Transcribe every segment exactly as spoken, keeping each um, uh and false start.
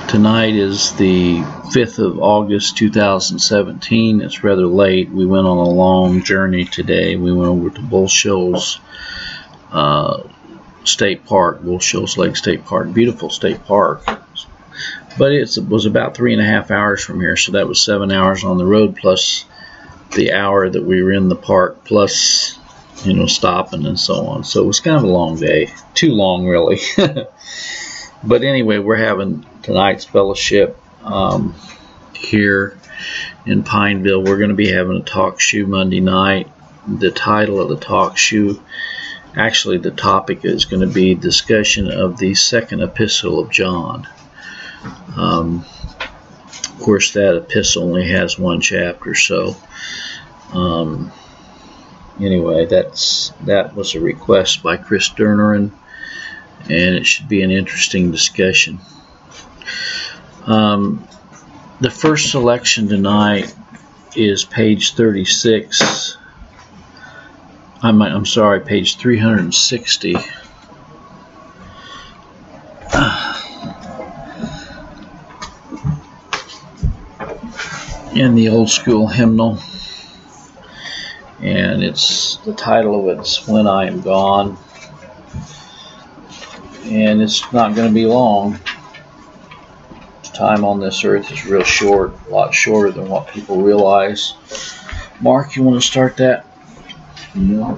Tonight is the fifth of August two thousand seventeen. It's rather late. We went on a long journey today. We went over to Bull Shoals uh, State Park, Bull Shoals Lake State Park. Beautiful state park. But it's, it was about three and a half hours from here, so that was seven hours on the road plus the hour that we were in the park, plus, you know, stopping and so on. So it was kind of a long day. Too long, really. But anyway, we're having tonight's fellowship um, here in Pineville. We're going to be having a talk shoe Monday night. The title of the talk shoe, actually the topic is going to be discussion of the second epistle of John. Um, of course, that epistle only has one chapter, so um, anyway, that's that was a request by Chris Durnerin, and it should be an interesting discussion. Um, the first selection tonight is page thirty-six. I'm, I'm sorry, page three hundred sixty. In the old school hymnal, and it's the title of it's When I Am Gone, and it's not going to be long. Time on this earth is real short, a lot shorter than what people realize. Mark, you want to start that? No.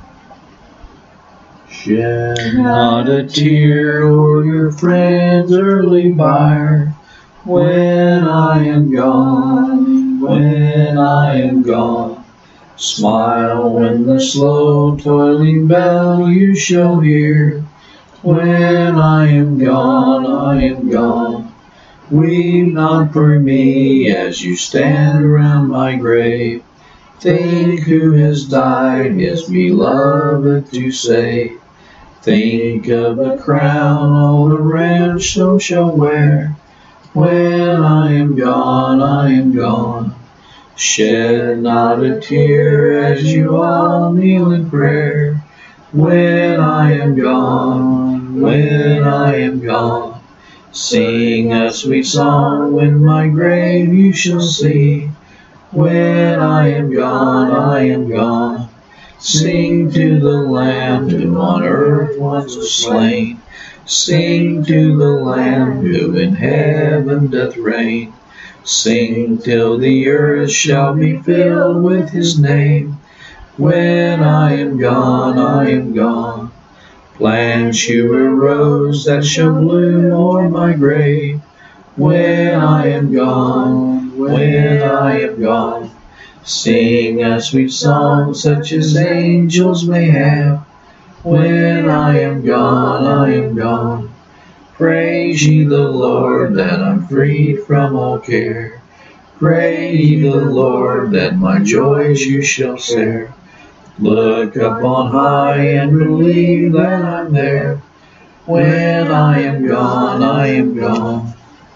Shed not a tear o'er your friend's early bier. When I am gone, when I am gone, smile when the slow toiling bell you shall hear. When I am gone, I am gone, weep not for me as you stand around my grave. Think who has died his beloved to save. Think of the crown all the ransom shall wear. When I am gone, I am gone. Shed not a tear as you all kneel in prayer. When I am gone, when I am gone, sing a sweet song when my grave you shall see. When I am gone, I am gone, sing to the Lamb who on earth once was slain. Sing to the Lamb who in heaven doth reign. Sing till the earth shall be filled with his name. When I am gone, I am gone. Plant you a rose that shall bloom o'er my grave. When I am gone, when I am gone, sing a sweet song such as angels may have. When I am gone, I am gone. Praise ye the Lord that I'm freed from all care. Praise ye the Lord that my joys you shall share. Look up on high and believe that I'm there. When I am gone, I am gone.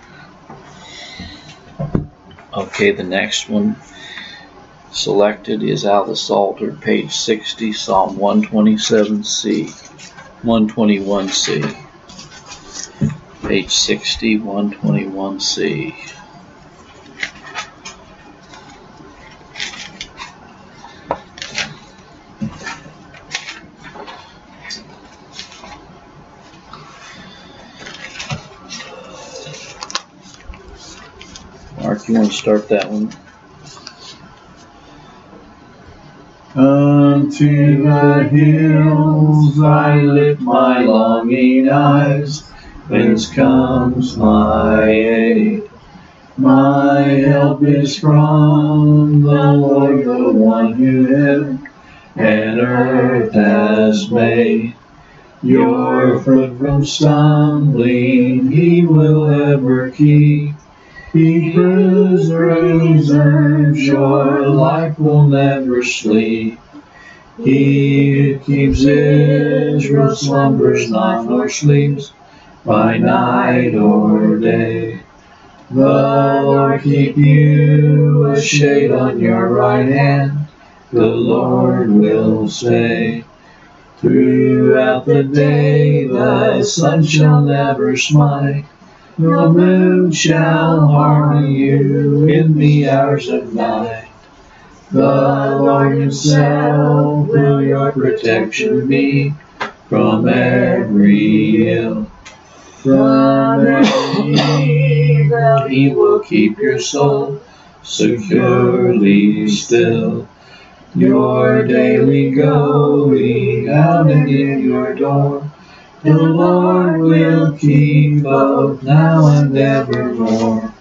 Okay, the next one selected is out of the Psalter, page sixty, Psalm one twenty-seven C, one twenty-one C, page sixty, one twenty-one C. Mark, you want to start that one? Unto the hills I lift my longing eyes, whence comes my aid. My help is from the Lord, the one who heaven and earth has made. Your foot from stumbling he will ever keep. He preserves your life will never sleep. He who keeps Israel slumbers not nor sleeps by night or day. The Lord keep you a shade on your right hand. The Lord will stay. Throughout the day the sun shall never smite. No moon shall harm you in the hours of night. The Lord himself will your protection be from every ill. From every evil he will keep your soul securely still. Your daily going out and in your door, the Lord will keep both now and evermore.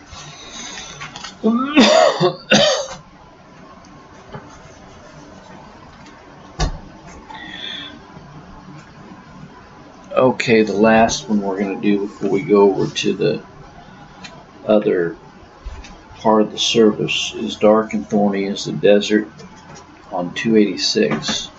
Okay, the last one we're going to do before we go over to the other part of the service is Dark and Thorny is the Desert on two eighty-six.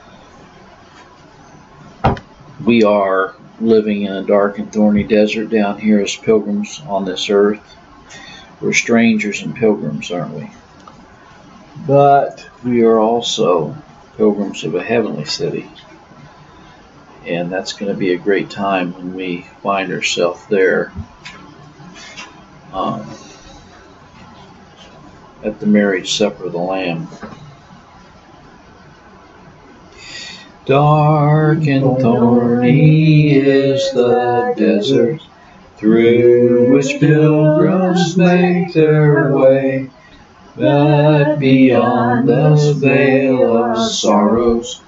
We are living in a dark and thorny desert down here as pilgrims on this earth. We're strangers and pilgrims, aren't we? But we are also pilgrims of a heavenly city. And that's going to be a great time when we find ourselves there um, at the marriage supper of the Lamb. Dark and thorny is the desert through which pilgrims make their way, but beyond the veil of sorrows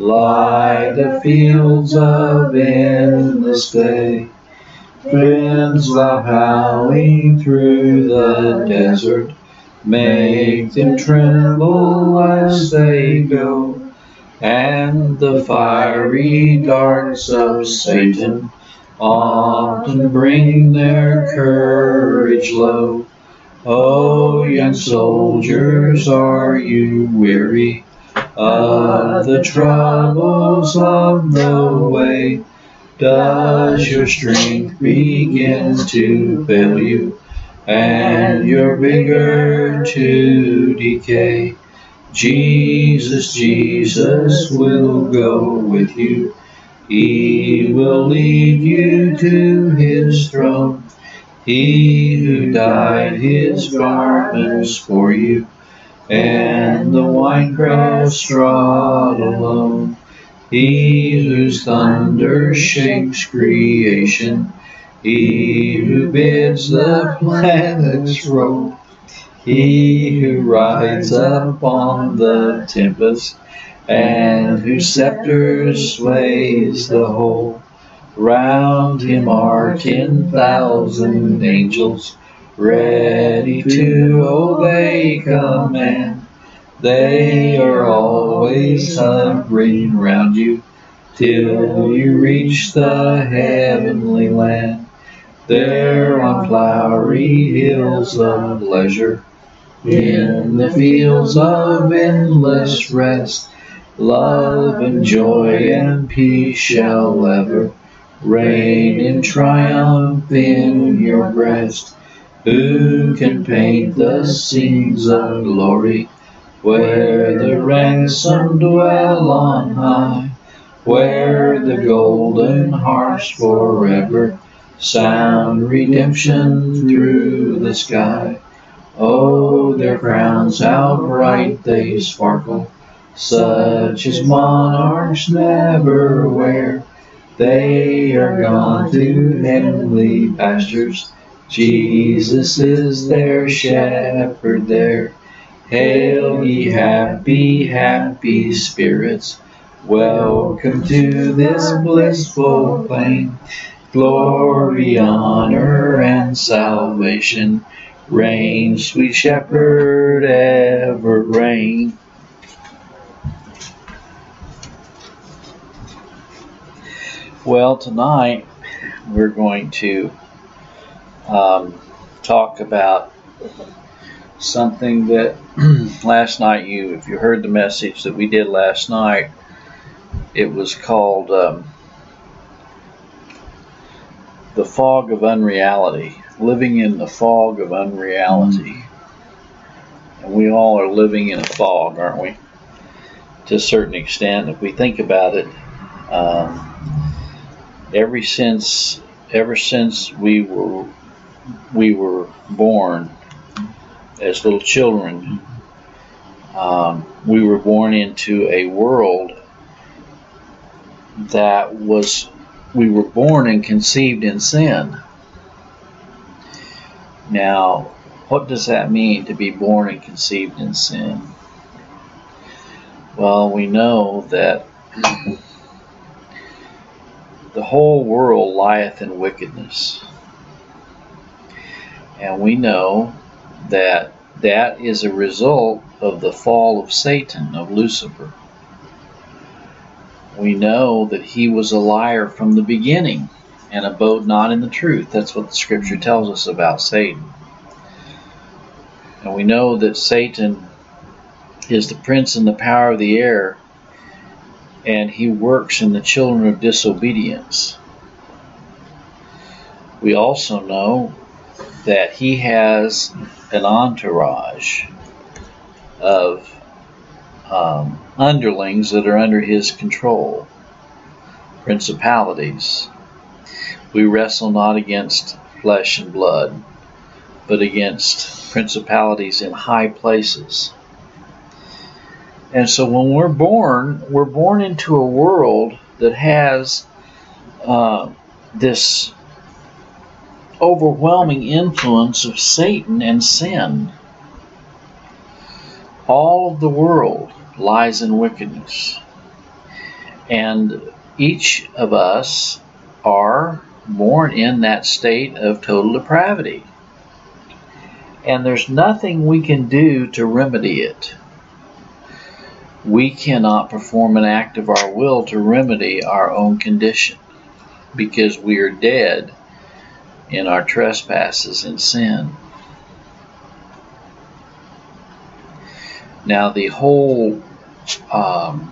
lie the fields of endless day. Winds are howling through the desert, make them tremble as they go, and the fiery darts of Satan often bring their courage low. Oh, young soldiers, are you weary of the troubles of the way? Does your strength begin to fail you, and your vigor to decay? Jesus, Jesus will go with you. He will lead you to his throne. He who dyed his garments for you, and the winepress trod alone. He whose thunder shakes creation, he who bids the planets roll, he who rides upon the tempest, and whose scepter sways the whole. Round him are ten thousand angels, ready to obey command. They are always hovering round you, till you reach the heavenly land. There on flowery hills of leisure, in the fields of endless rest, love and joy and peace shall ever reign in triumph in your breast. Who can paint the scenes of glory, where the ransomed dwell on high, where the golden harps forever sound redemption through the sky? Oh, their crowns, how bright they sparkle, such as monarchs never wear. They are gone to heavenly pastures, Jesus is their shepherd there. Hail, ye happy, happy spirits, welcome to this blissful plain. Glory, honor, and salvation reign, sweet shepherd, ever reign. Well, tonight we're going to um, talk about something that last night, you, if you heard the message that we did last night, it was called um, The Fog of Unreality, living in the fog of unreality. And we all are living in a fog, aren't we? To a certain extent, if we think about it. Um, ever since, ever since we were we were born as little children, um, we were born into a world that was, we were born and conceived in sin. Now, what does that mean, to be born and conceived in sin? Well, we know that the whole world lieth in wickedness. And we know that that is a result of the fall of Satan, of Lucifer. We know that he was a liar from the beginning and abode not in the truth. That's what the scripture tells us about Satan. And we know that Satan is the prince and the power of the air, and he works in the children of disobedience. We also know that he has an entourage of um, underlings that are under his control, principalities. We wrestle not against flesh and blood, but against principalities in high places. And so when we're born, we're born into a world that has uh, this overwhelming influence of Satan and sin. All of the world lies in wickedness. And each of us are born in that state of total depravity. And there's nothing we can do to remedy it. We cannot perform an act of our will to remedy our own condition, because we are dead in our trespasses and sin. Now, the whole um,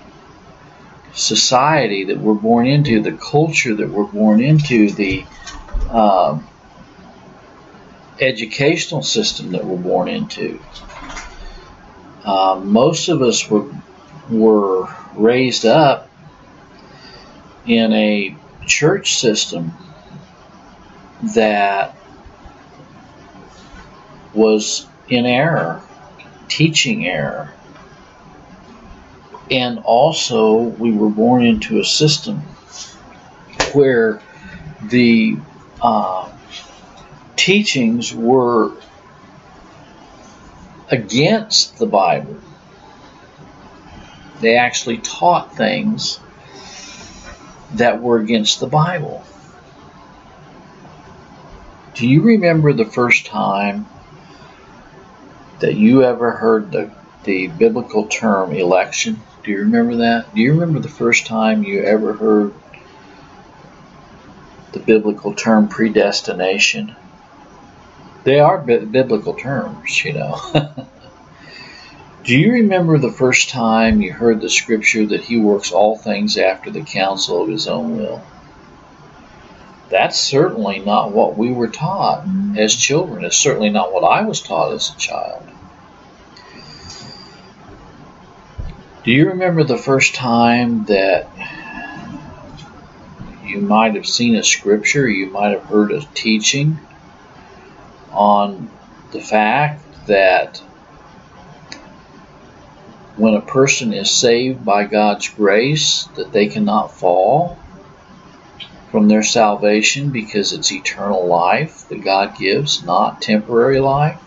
society that we're born into, the culture that we're born into, the uh, educational system that we're born into, uh, most of us were were raised up in a church system that was in error, teaching error. And also we were born into a system where the uh, teachings were against the Bible. They actually taught things that were against the Bible. Do you remember the first time that you ever heard the, the biblical term election? Do you remember that? Do you remember the first time you ever heard the biblical term predestination? They are bi- biblical terms, you know. Do you remember the first time you heard the scripture that he works all things after the counsel of his own will? That's certainly not what we were taught as children. It's certainly not what I was taught as a child. Do you remember the first time that you might have seen a scripture, you might have heard a teaching on the fact that when a person is saved by God's grace, that they cannot fall from their salvation because it's eternal life that God gives, not temporary life?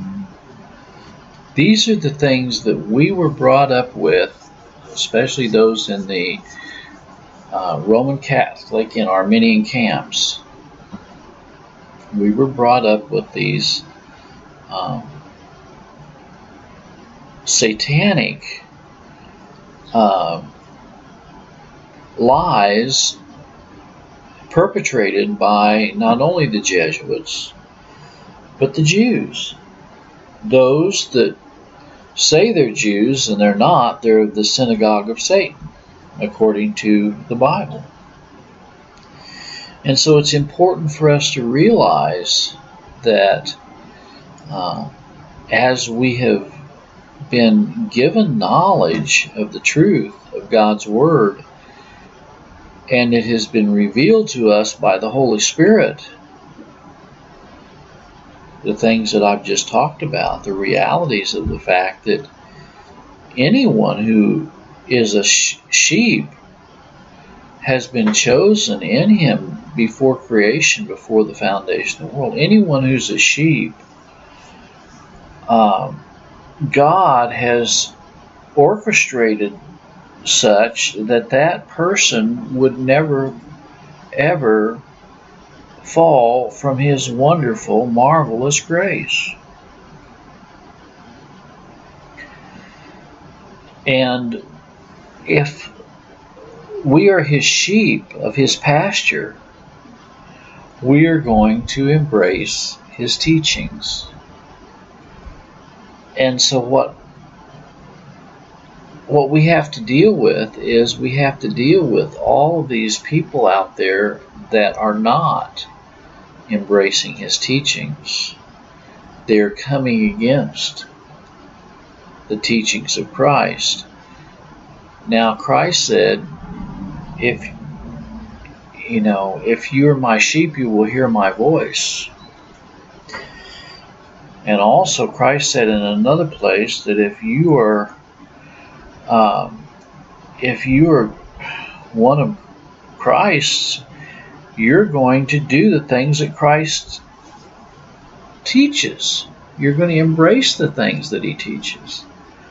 These are the things that we were brought up with, especially those in the uh, Roman Catholic and Arminian camps. We were brought up with these um, satanic uh, lies perpetrated by not only the Jesuits, but the Jews. Those that say they're Jews and they're not, they're the synagogue of Satan, according to the Bible. And so it's important for us to realize that uh, as we have been given knowledge of the truth of God's Word, and it has been revealed to us by the Holy Spirit, the things that I've just talked about, the realities of the fact that anyone who is a sh- sheep has been chosen in him before creation, before the foundation of the world. Anyone who's a sheep, um, God has orchestrated such that that person would never, ever fall from his wonderful, marvelous grace. And if we are his sheep of his pasture, we are going to embrace his teachings. And so what what we have to deal with is we have to deal with all of these people out there that are not embracing his teachings. They're coming against the teachings of Christ. Now, Christ said, if you know, if you're my sheep, you will hear my voice. And also, Christ said in another place that if you are, um, if you are one of Christ's, you're going to do the things that Christ teaches. You're going to embrace the things that he teaches.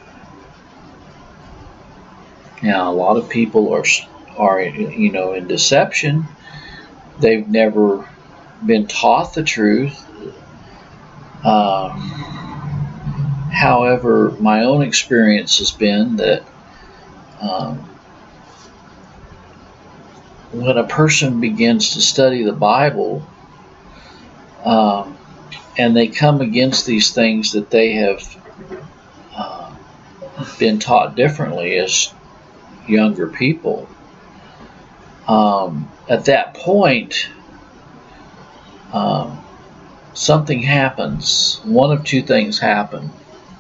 Now, a lot of people are, are you know, in deception. They've never been taught the truth. Um, however, my own experience has been that um, when a person begins to study the Bible, um, and they come against these things that they have uh, been taught differently as younger people, um, at that point, um, something happens. One of two things happen.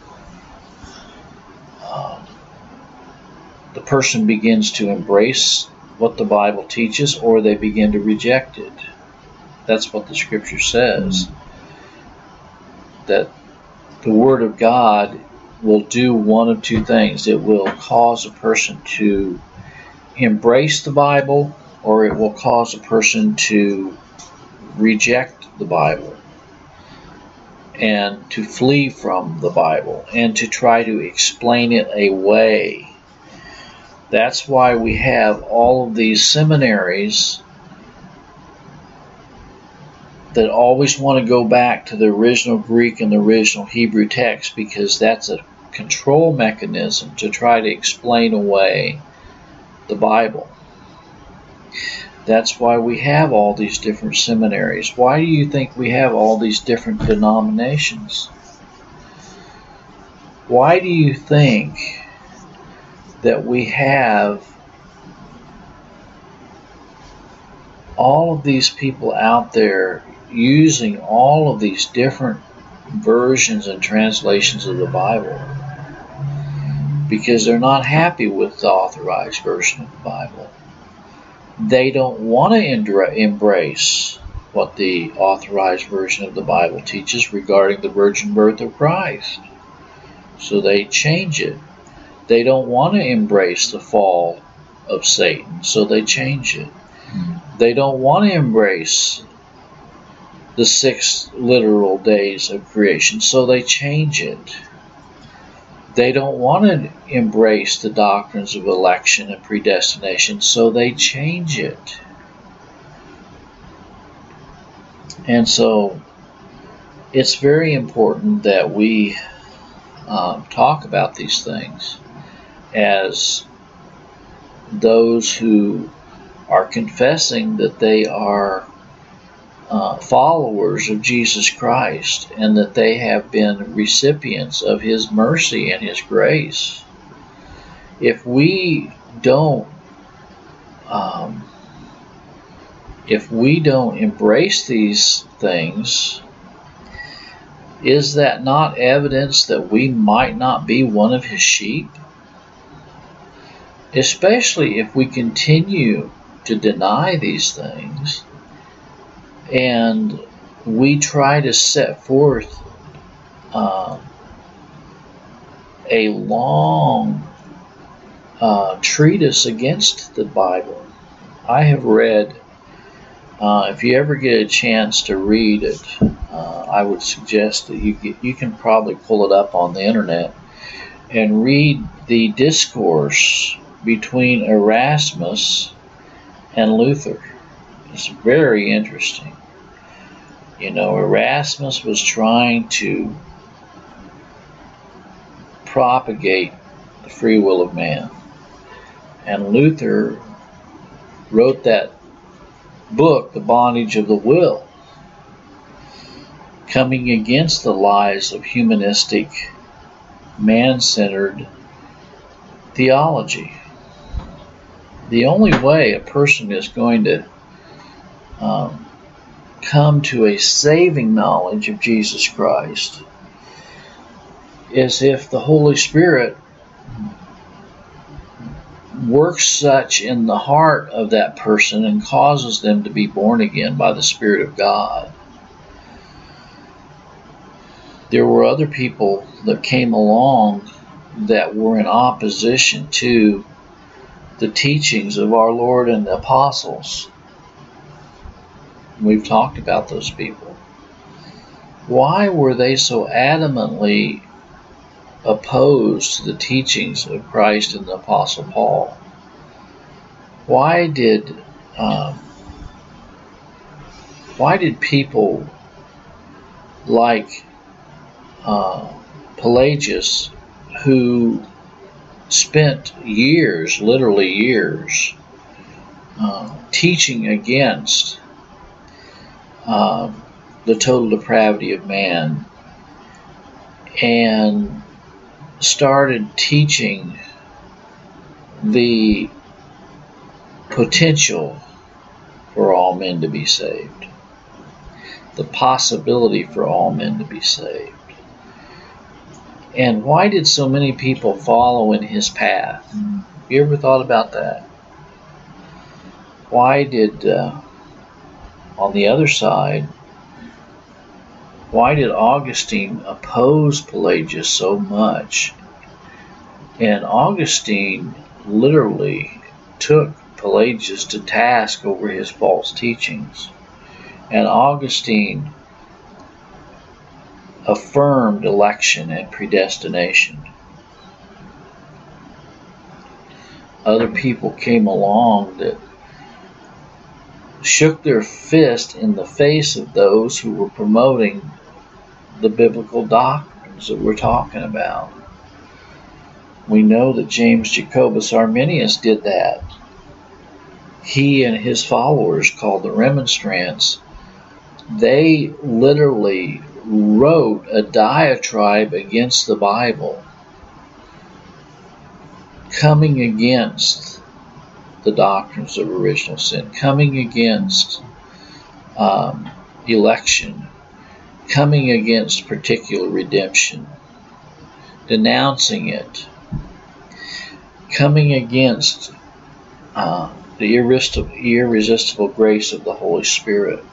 Uh, the person begins to embrace what the Bible teaches, or they begin to reject it. That's what the Scripture says. That the Word of God will do one of two things. It will cause a person to embrace the Bible, or it will cause a person to reject the Bible and to flee from the Bible and to try to explain it away. That's why we have all of these seminaries that always want to go back to the original Greek and the original Hebrew text, because that's a control mechanism to try to explain away the Bible. That's why we have all these different seminaries. Why do you think we have all these different denominations? Why do you think that we have all of these people out there using all of these different versions and translations of the Bible? Because they're not happy with the authorized version of the Bible. They don't want to embrace what the authorized version of the Bible teaches regarding the virgin birth of Christ. So they change it. They don't want to embrace the fall of Satan, so they change it. They don't want to embrace the six literal days of creation, so they change it. They don't want to embrace the doctrines of election and predestination, so they change it. And so it's very important that we um, talk about these things as those who are confessing that they are uh, followers of Jesus Christ and that they have been recipients of His mercy and His grace. If we don't um, if we don't embrace these things, is that not evidence that we might not be one of His sheep? Especially if we continue to deny these things and we try to set forth uh, a long uh, treatise against the Bible. I have read, uh, if you ever get a chance to read it, uh, I would suggest that you get, you can probably pull it up on the internet and read the discourse between Erasmus and Luther. It's very interesting. You know, Erasmus was trying to propagate the free will of man, and Luther wrote that book, The Bondage of the Will, coming against the lies of humanistic, man-centered theology. The only way a person is going to um, come to a saving knowledge of Jesus Christ is if the Holy Spirit works such in the heart of that person and causes them to be born again by the Spirit of God. There were other people that came along that were in opposition to the teachings of our Lord and the apostles. We've talked about those people. Why were they so adamantly opposed to the teachings of Christ and the Apostle Paul? Why did um, why did people like uh, Pelagius, who spent years, literally years, uh, teaching against uh, the total depravity of man, and started teaching the potential for all men to be saved, the possibility for all men to be saved? And why did so many people follow in his path? Have you ever thought about that? Why did, uh, on the other side, why did Augustine oppose Pelagius so much? And Augustine literally took Pelagius to task over his false teachings. And Augustine affirmed election and predestination. Other people came along that shook their fist in the face of those who were promoting the biblical doctrines that we're talking about. We know that James Jacobus Arminius did that. He and his followers, called the Remonstrants, they literally wrote a diatribe against the Bible, coming against the doctrines of original sin, coming against um, election, coming against particular redemption, denouncing it, coming against uh, the irresistible, irresistible grace of the Holy Spirit,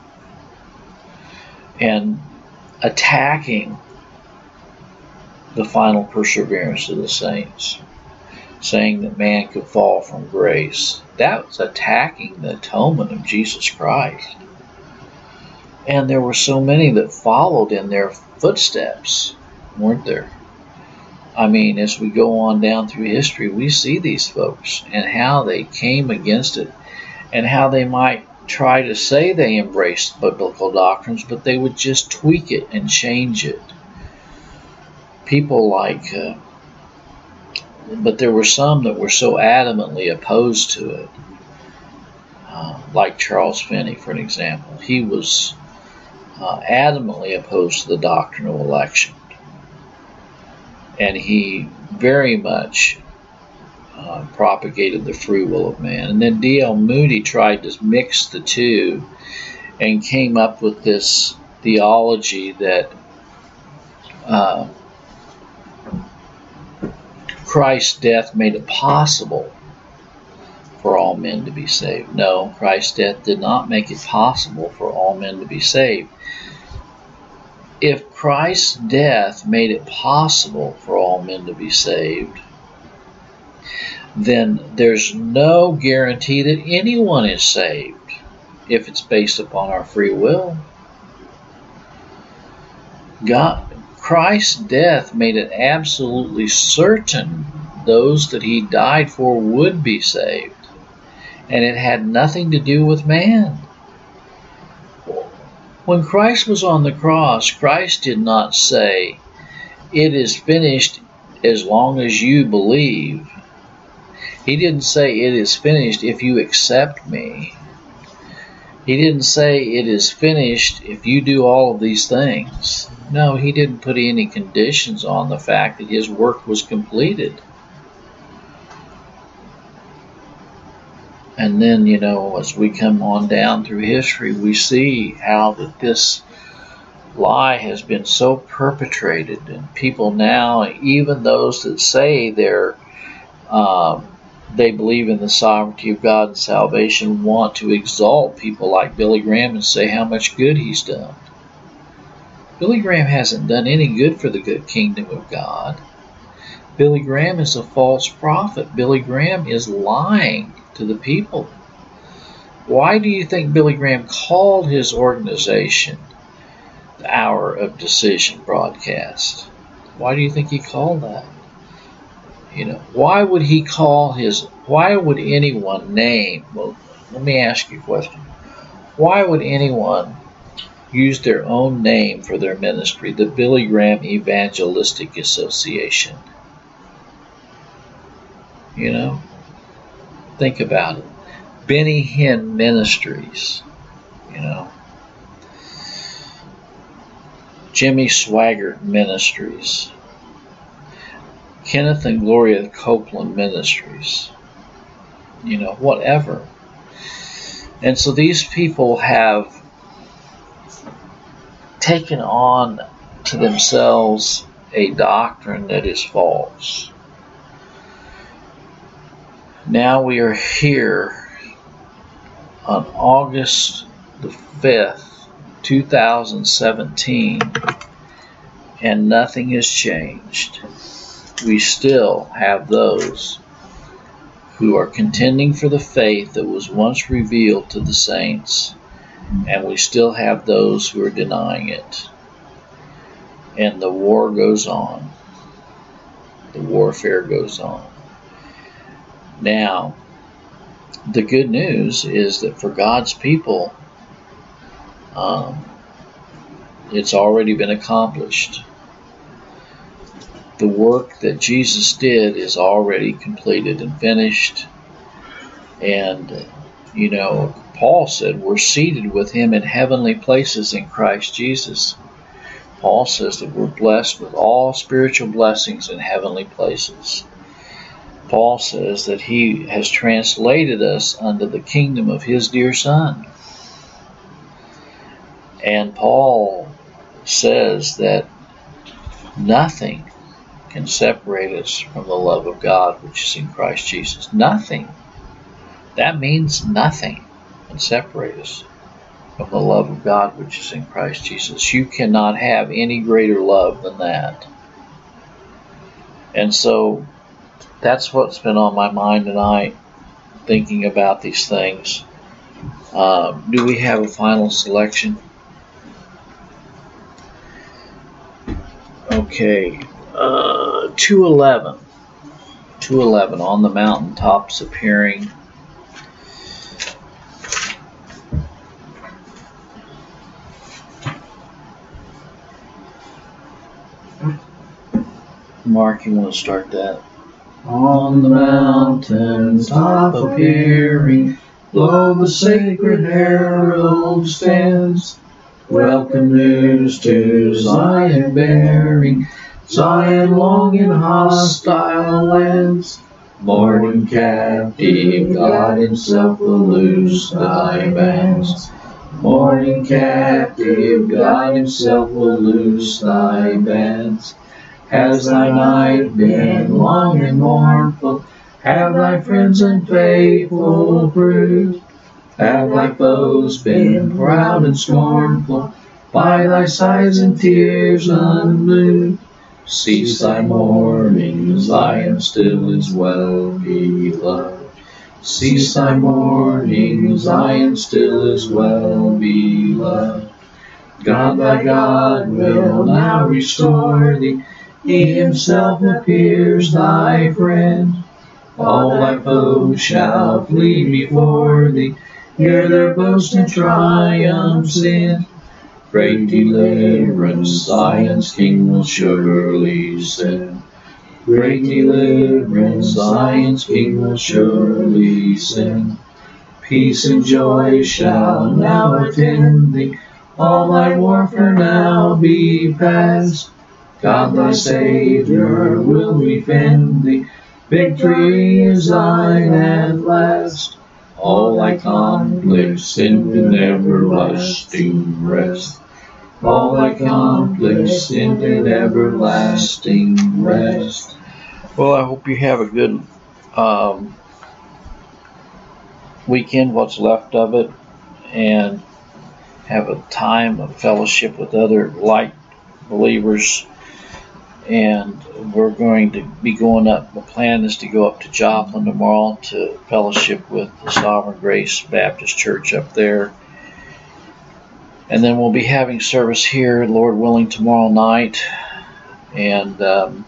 and attacking the final perseverance of the saints, saying that man could fall from grace. That was attacking the atonement of Jesus Christ. And there were so many that followed in their footsteps, weren't there? I mean, as we go on down through history, we see these folks and how they came against it, and how they might try to say they embraced biblical doctrines, but they would just tweak it and change it. People like, uh, but there were some that were so adamantly opposed to it, uh, like Charles Finney, for an example. He was uh, adamantly opposed to the doctrine of election, and he very much Uh, propagated the free will of man. And then D L Moody tried to mix the two and came up with this theology that uh, Christ's death made it possible for all men to be saved. No, Christ's death did not make it possible for all men to be saved. if Christ's death made it possible for all men to be saved, then there's no guarantee that anyone is saved if it's based upon our free will. God, Christ's death made it absolutely certain those that he died for would be saved. And it had nothing to do with man. When Christ was on the cross, Christ did not say, "It is finished as long as you believe." He didn't say, "It is finished if you accept me." He didn't say, "It is finished if you do all of these things." No, he didn't put any conditions on the fact that his work was completed. And then, you know, as we come on down through history, we see how that this lie has been so perpetrated, and people now, even those that say they're um, they believe in the sovereignty of God and salvation, want to exalt people like Billy Graham and say how much good he's done. Billy Graham hasn't done any good for the good kingdom of God. Billy Graham is a false prophet. Billy Graham is lying to the people. Why do you think Billy Graham called his organization the Hour of Decision broadcast? Why do you think he called that? You know, why would he call his, why would anyone name, well, let me ask you a question. Why would anyone use their own name for their ministry, the Billy Graham Evangelistic Association? You know, think about it. Benny Hinn Ministries, you know. Jimmy Swaggart Ministries. Kenneth and Gloria Copeland Ministries. You know, whatever. And so these people have taken on to themselves a doctrine that is false. Now we are here on August the fifth, two thousand seventeen, and nothing has changed. We still have those who are contending for the faith that was once revealed to the saints, and we still have those who are denying it. And the war goes on. The warfare goes on. Now, the good news is that for God's people, um, it's already been accomplished. The work that Jesus did is already completed and finished. And, you know, Paul said we're seated with him in heavenly places in Christ Jesus. Paul says that we're blessed with all spiritual blessings in heavenly places. Paul says that he has translated us unto the kingdom of his dear Son. And Paul says that nothing can separate us from the love of God which is in Christ Jesus. Nothing. That means nothing can separate us from the love of God which is in Christ Jesus. You cannot have any greater love than that. And so that's what's been on my mind tonight, thinking about these things. Uh, do we have a final selection? Okay, uh, two eleven. two eleven, on the mountaintops appearing. Mark, you want to start that? On the mountains top appearing, blow the sacred herald stands. Welcome news to Zion bearing, Zion long in hostile lands. Morning captive, God himself will loose thy bands. Morning captive, God himself will loose thy bands. Has thy night been long and mournful? Have thy friends unfaithful proved? Have thy foes been proud and scornful? by thy sighs and tears unmoved. Cease thy mourning, Zion still is well beloved. Cease thy mourning, Zion still is well beloved. God thy God will now restore thee, he himself appears thy friend. All thy foes shall flee before thee, hear their boast and triumphs in. Great deliverance, Zion's King will surely send. Great deliverance, Zion's King will surely send. Peace and joy shall now attend thee, all thy warfare now be past. God thy Savior will defend thee, victory is thine at last. All thy conflicts end in everlasting rest. All thy conflicts end in everlasting rest. Well, I hope you have a good um, weekend, what's left of it, and have a time of fellowship with other like believers. And we're going to be going up, the plan is to go up to Joplin tomorrow to fellowship with the Sovereign Grace Baptist Church up there. And then we'll be having service here, Lord willing, tomorrow night. And um,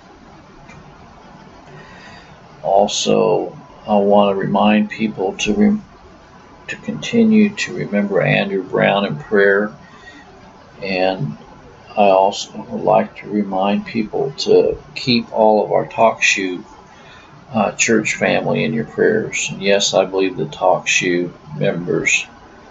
also, I want to remind people to re- to continue to remember Andrew Brown in prayer. And I also would like to remind people to keep all of our Talk Shoe uh, church family in your prayers. And yes, I believe the Talk Shoe members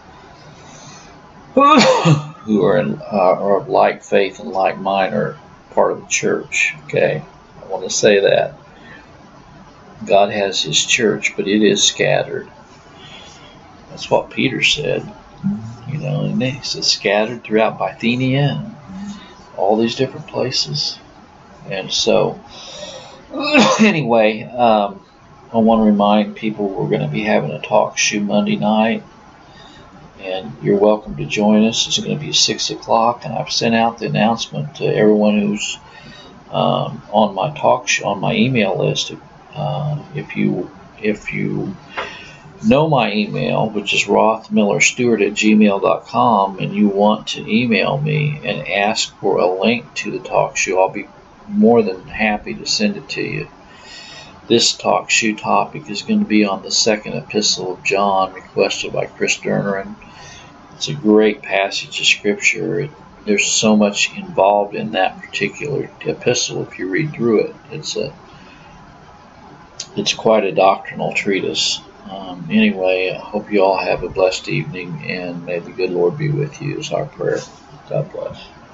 who are, in, uh, are of like faith and like mind are part of the church. Okay, I want to say that. God has his church, but it is scattered. That's what Peter said. You know, and he said scattered throughout Bithynia and all these different places. And so, anyway, um, I want to remind people we're going to be having a Talk Shoe Monday night. And you're welcome to join us. It's going to be six o'clock, and I've sent out the announcement to everyone who's um, on my talk sh- on my email list. Uh, if you if you know my email, which is rothmillerstewart at gmail dot com, and you want to email me and ask for a link to the talk show, I'll be more than happy to send it to you. This talk show topic is going to be on the second epistle of John, requested by Chris Dernerin. It's a great passage of scripture. It, there's so much involved in that particular epistle if you read through it. It's a it's quite a doctrinal treatise. Um, anyway, I hope you all have a blessed evening, and may the good Lord be with you is our prayer. God bless.